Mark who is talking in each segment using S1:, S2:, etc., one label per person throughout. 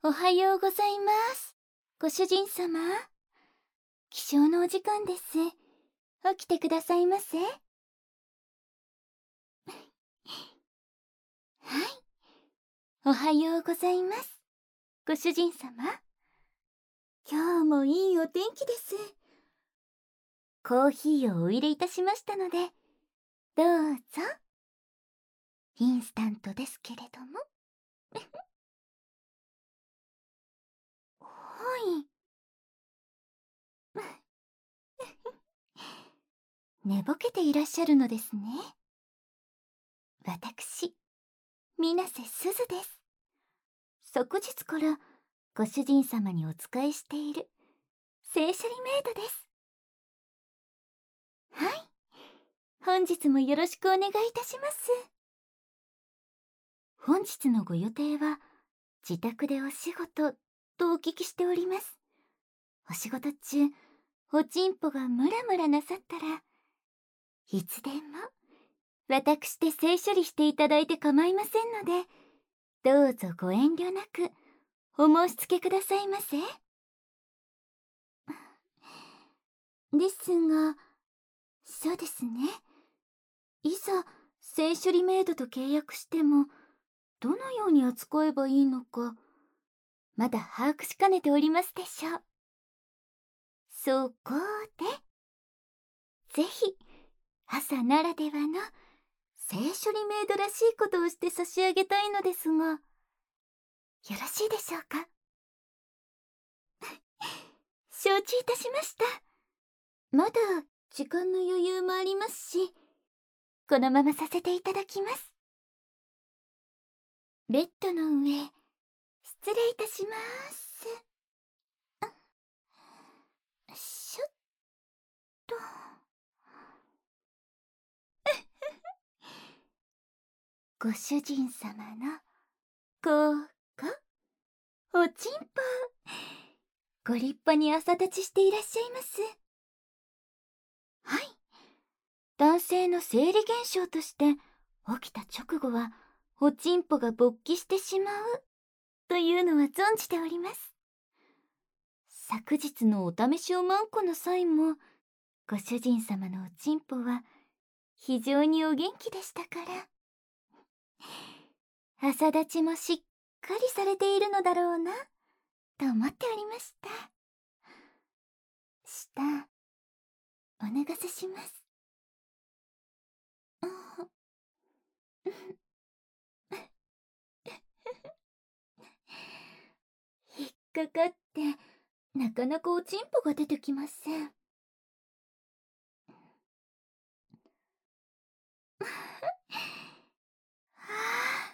S1: おはようございます。ご主人様。起床のお時間です。起きてくださいませ。はい。おはようございます。ご主人様。今日もいいお天気です。コーヒーをお入れいたしましたので、どうぞ。インスタントですけれども。はい。寝ぼけていらっしゃるのですね。私、水瀬すずです。昨日からご主人様にお仕えしている聖処理メイドです。はい。本日もよろしくお願いいたします。本日のご予定は自宅でお仕事とお聞きしております。お仕事中、おちんぽがムラムラなさったらいつでも私で性処理していただいて構いませんので、どうぞご遠慮なくお申し付けくださいませ。ですが、そうですね。いざ性処理メイドと契約してもどのように扱えばいいのか、まだ把握しかねておりますでしょう。そこで、ぜひ朝ならではの性処理メイドらしいことをして差し上げたいのですが、よろしいでしょうか。承知いたしました。まだ時間の余裕もありますし、このままさせていただきます。ベッドの上、失礼いたします。しょっと。ご主人様のここ、おちんぽ、ご立派に朝立ちしていらっしゃいます。はい。男性の生理現象として起きた直後はおちんぽが勃起してしまうというのは存じております。昨日のお試しおまんこの際もご主人様のおちんぽは非常にお元気でしたから、朝立ちもしっかりされているのだろうなと思っておりました。下お願せします。引っかかってなかなかおちんぽが出てきません。はあ、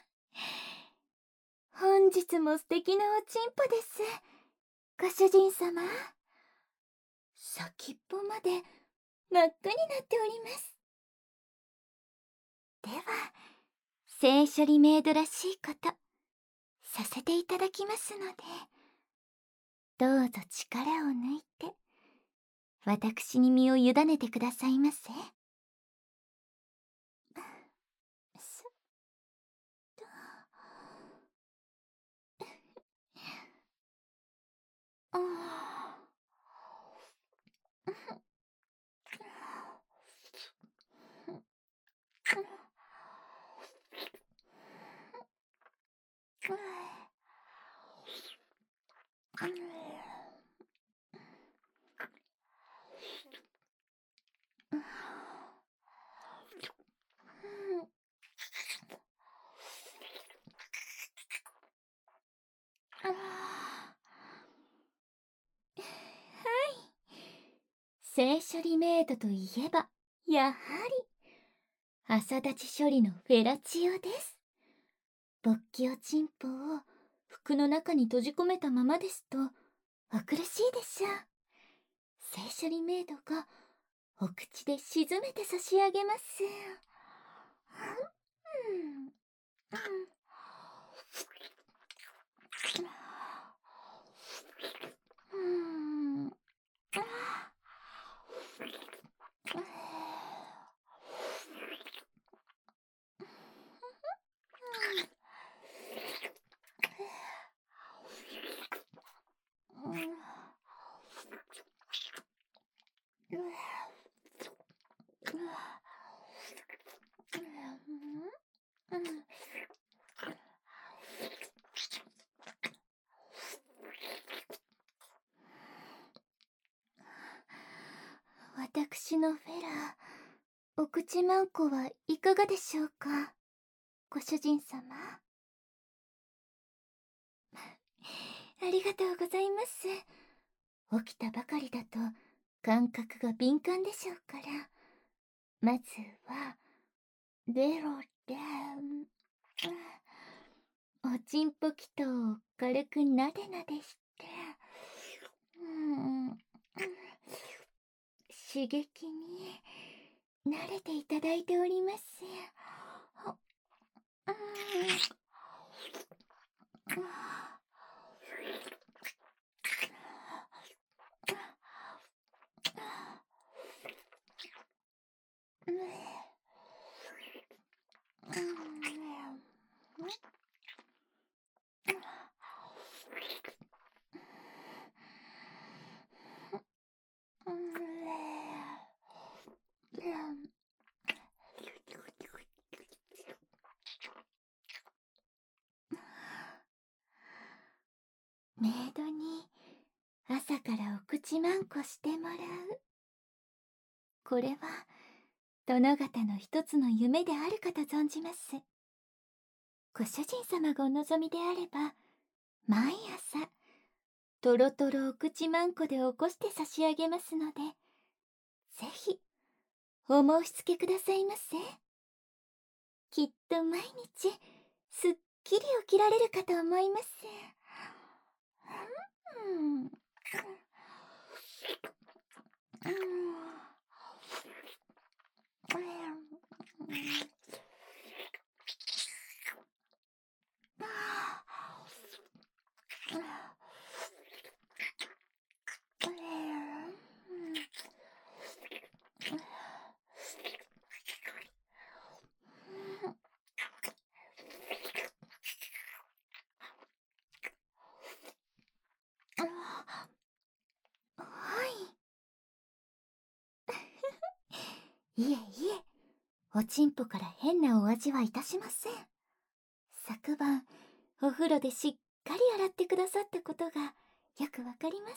S1: 本日も素敵なおちんぽです。ご主人様。先っぽまで真っ赤になっております。では、性処理メイドらしいことさせていただきますので、どうぞ力を抜いて私に身を委ねてくださいませ。そっと。ああ。性処理メイドといえばやはり朝立ち処理のフェラチオです。勃起おちんぽを服の中に閉じ込めたままですとお苦しいでしょう。性処理メイドがお口で沈めて差し上げます。 私のフェラー、お口まんこはいかがでしょうか、ご主人様。ありがとうございます。起きたばかりだと感覚が敏感でしょうから、まずはベロで、おちんぽきとを軽くなでなでして、刺激に慣れていただいております。メイドに朝からお口まんこしてもらう。これは殿方の一つの夢であるかと存じます。ご主人様がお望みであれば、毎朝とろとろお口まんこで起こして差し上げますので、ぜひお申し付けくださいませ。きっと毎日すっきり起きられるかと思います。いえいえ、おちんぽから変なお味はいたしません。昨晩お風呂でしっかり洗ってくださったことがよくわかります。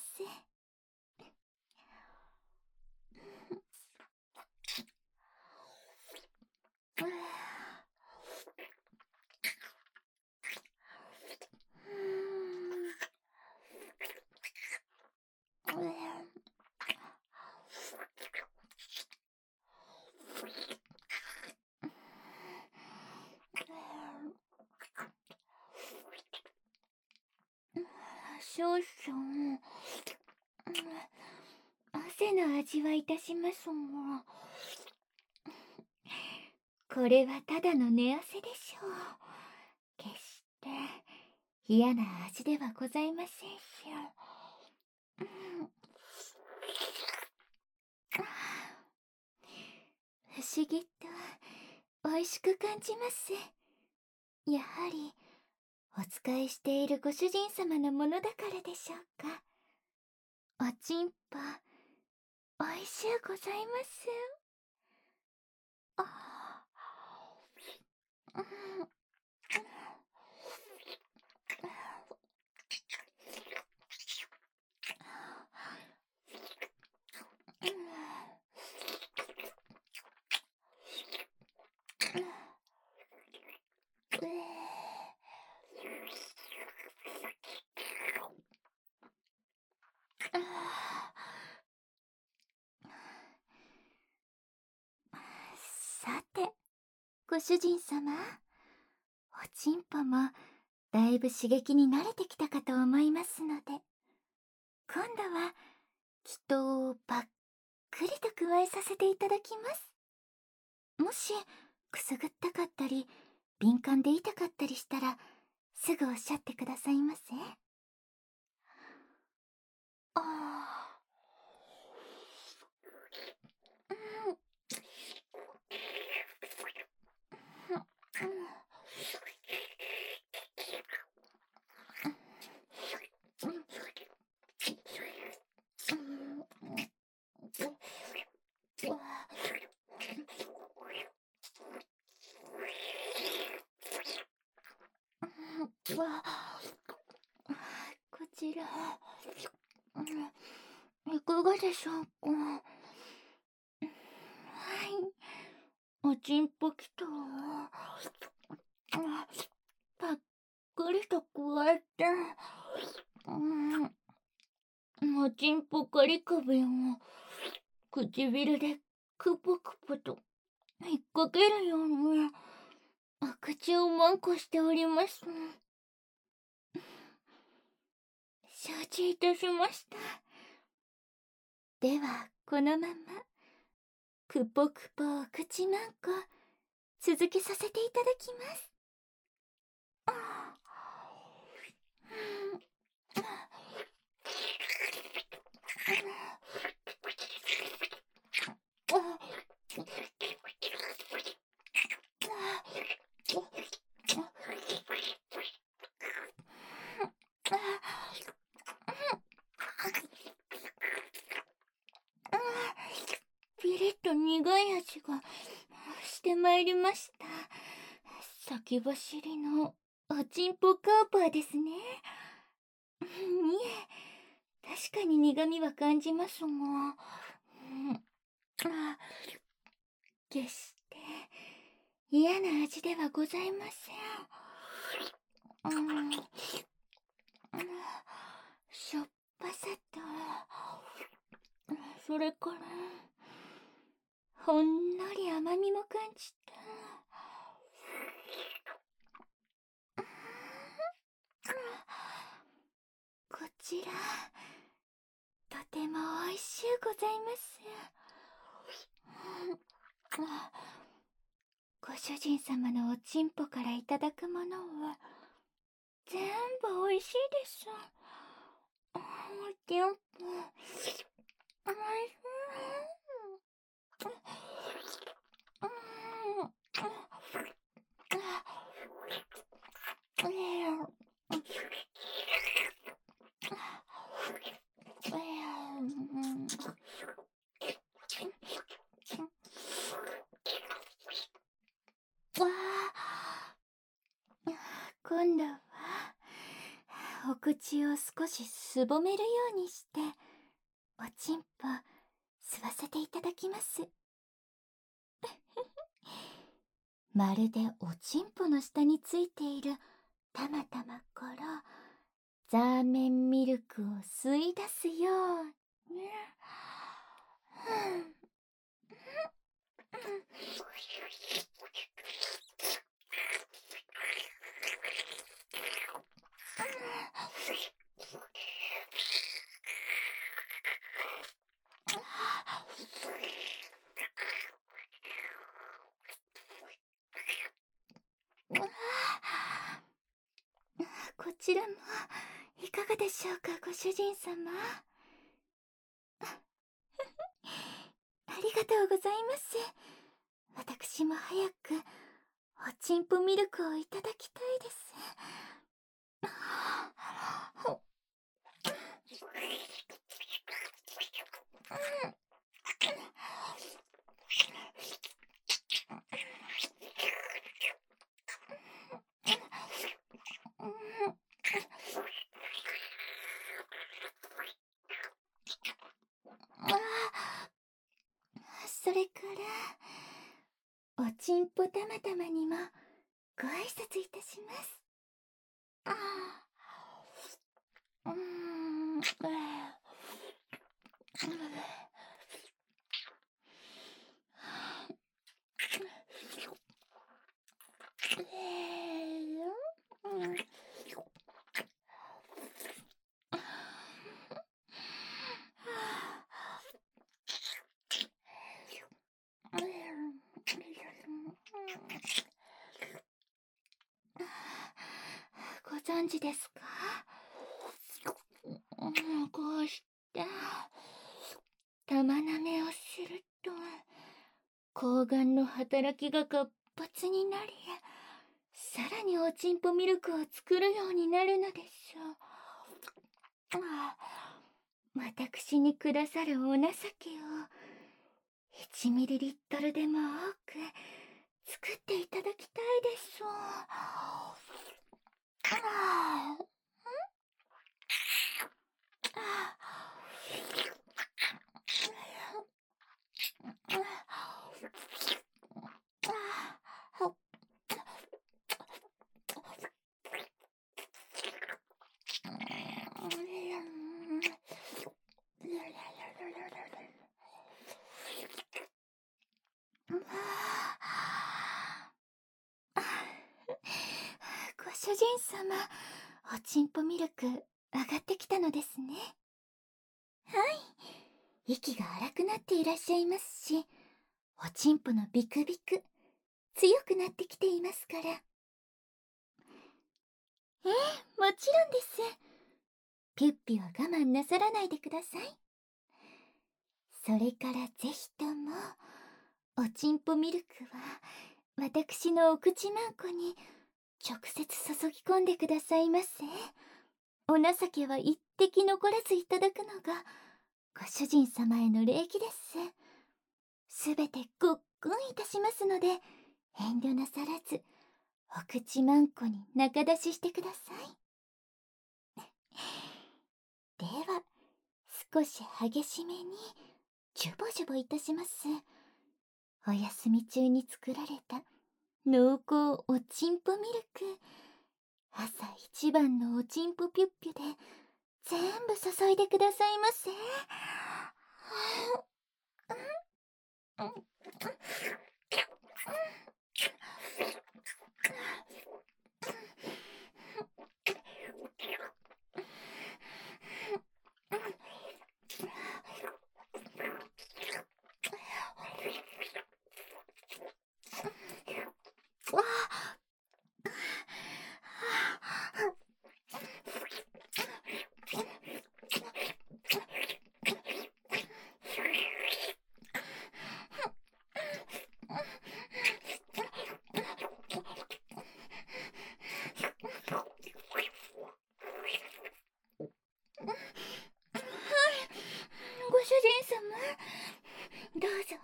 S1: 少々汗の味はいたしますが、これはただの寝汗でしょう。決して嫌な味ではございませんし。不思議と美味しく感じます。やはりお使いしているご主人様のものだからでしょうか。おちんぽ美味しゅうございます。さて、ご主人様、おちんぽもだいぶ刺激に慣れてきたかと思いますので、今度は気筒をばっくりと加えさせていただきます。もしくすぐったかったり敏感で痛かったりしたら、すぐおっしゃってくださいませ。こちらいかがでしょうか。 おちんぽきとたっくりとくわえて、おちんぽかりかべを唇でくぽくぽと引っ掛けるようにお口をもんこしております。承知いたしました。ではこのままくぽくぽお口まんこ続けさせていただきます。ピリッと苦い味がしてまいりました。先走りのおちんぽカーパーですね。いえ、確かに苦味は感じますが、決して嫌な味ではございません。しょっぱさと、それからほんのり甘みも感じた。こちらとてもおいしゅうございます。ご主人様のおちんぽからいただくものは全部おいしいです。おちんぽおいしい。今度はお口を少しすぼめるようにしておちんぽ吸わせていただきます。まるでおちんぽの下についているたまたまからザーメンミルクを吸い出すように。こちらもいかがでしょうか、ご主人様。ありがとうございます。私も早くおちんぽミルクをいただきたいです。それからおちんぽたまたまにもご挨拶いたします。ご存知ですか？こうして玉舐めをすると睾丸の働きが活発になり、さらにおちんぽミルクを作るようになるのでしょう。私にくださるお情けを1ミリリットルでも多く作っていただきたいです。 主人様、おちんぽミルク上がってきたのですね。はい、息が荒くなっていらっしゃいますし、おちんぽのビクビク強くなってきていますから。もちろんです。ピュッピは我慢なさらないでください。それからぜひともおちんぽミルクは私のお口まんこに直接注ぎ込んでくださいませ。お情けは一滴残らずいただくのがご主人様への礼儀です。すべてごっくんいたしますので、遠慮なさらずお口まんこに中出ししてください。では少し激しめにジュボジュボいたします。お休み中に作られた濃厚おちんぽミルク、朝一番のおちんぽピュッピュで全部注いでくださいませ。ご主人様、どうぞ。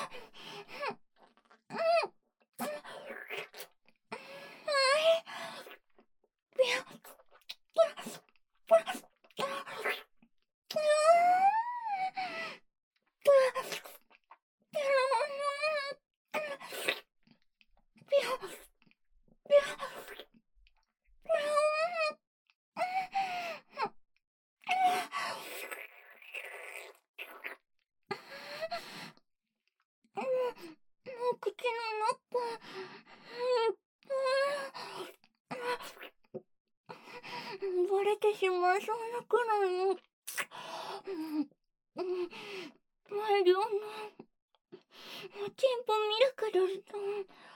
S1: お口の中割れてしまいそうなくらいの大量のおちんぽミルクですと。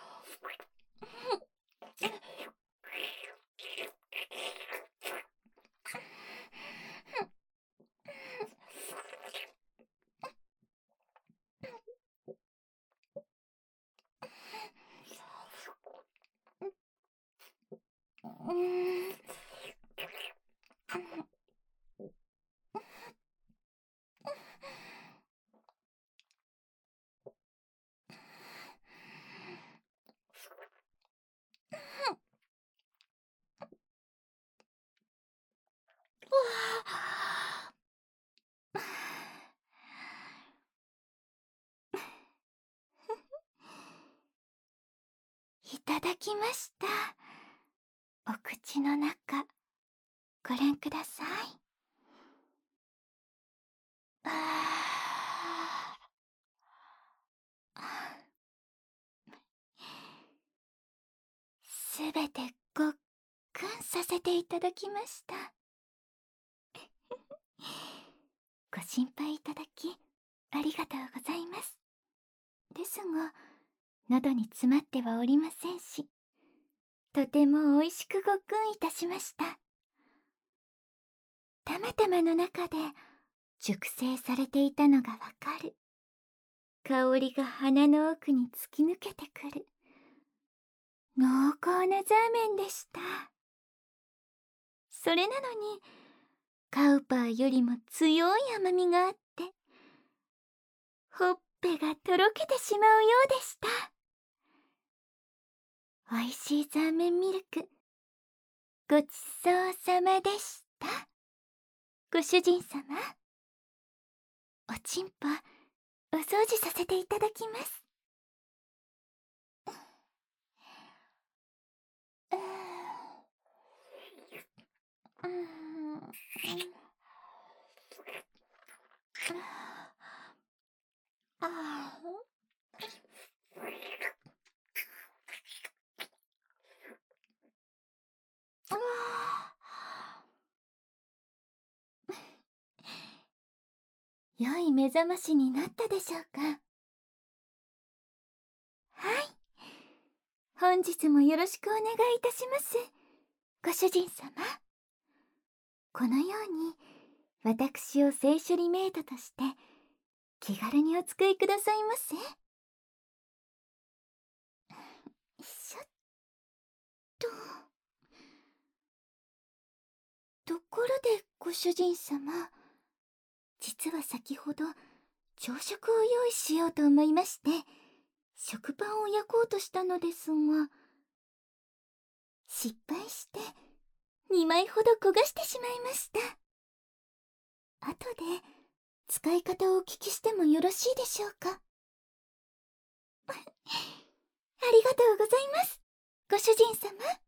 S1: いただきました。お口の中ご覧ください。すべてごっくんさせていただきました。ご心配いただきありがとうございます。ですが喉に詰まってはおりませんし、とてもおいしくごっくんいたしました。たまたまの中で熟成されていたのがわかる。香りが鼻の奥に突き抜けてくる濃厚なザーメンでした。それなのにカウパーよりも強い甘みがあって、ほっぺがとろけてしまうようでした。おいしいザーメンミルクごちそうさまでした。ご主人様、おちんぽお掃除させていただきます。 良い目覚ましになったでしょうか。はい。本日もよろしくお願いいたします、ご主人様。このように、私を聖書リメイトとして、気軽にお使いくださいませ。よいしょっと。ところで、ご主人様。実は先ほど、朝食を用意しようと思いまして、食パンを焼こうとしたのですが、失敗して、2枚ほど焦がしてしまいました。後で、使い方をお聞きしてもよろしいでしょうか。ありがとうございます、ご主人様。